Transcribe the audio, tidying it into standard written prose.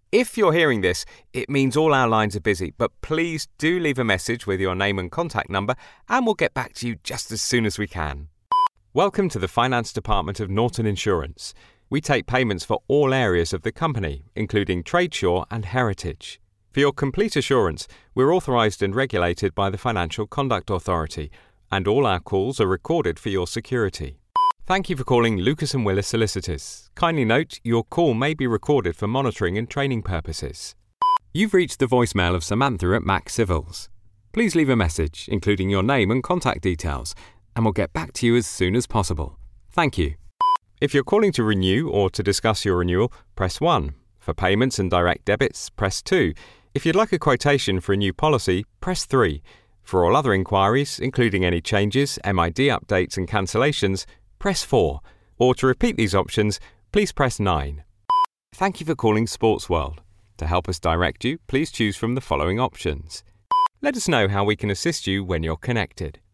If you're hearing this, it means all our lines are busy, but please do leave a message with your name and contact number and we'll get back to you just as soon as we can. Welcome to the Finance Department of Norton Insurance. We take payments for all areas of the company, including Tradesure and Heritage. For your complete assurance, we're authorised and regulated by the Financial Conduct Authority, and all our calls are recorded for your security. Thank you for calling Lucas & Willis Solicitors. Kindly note, your call may be recorded for monitoring and training purposes. You've reached the voicemail of Samantha at Max Civils. Please leave a message, including your name and contact details, and we'll get back to you as soon as possible. Thank you. If you're calling to renew or to discuss your renewal, press 1. For payments and direct debits, press 2. If you'd like a quotation for a new policy, press 3. For all other inquiries, including any changes, MID updates and cancellations, press 4, or to repeat these options, please press 9. Thank you for calling Sports World. To help us direct you, please choose from the following options. Let us know how we can assist you when you're connected.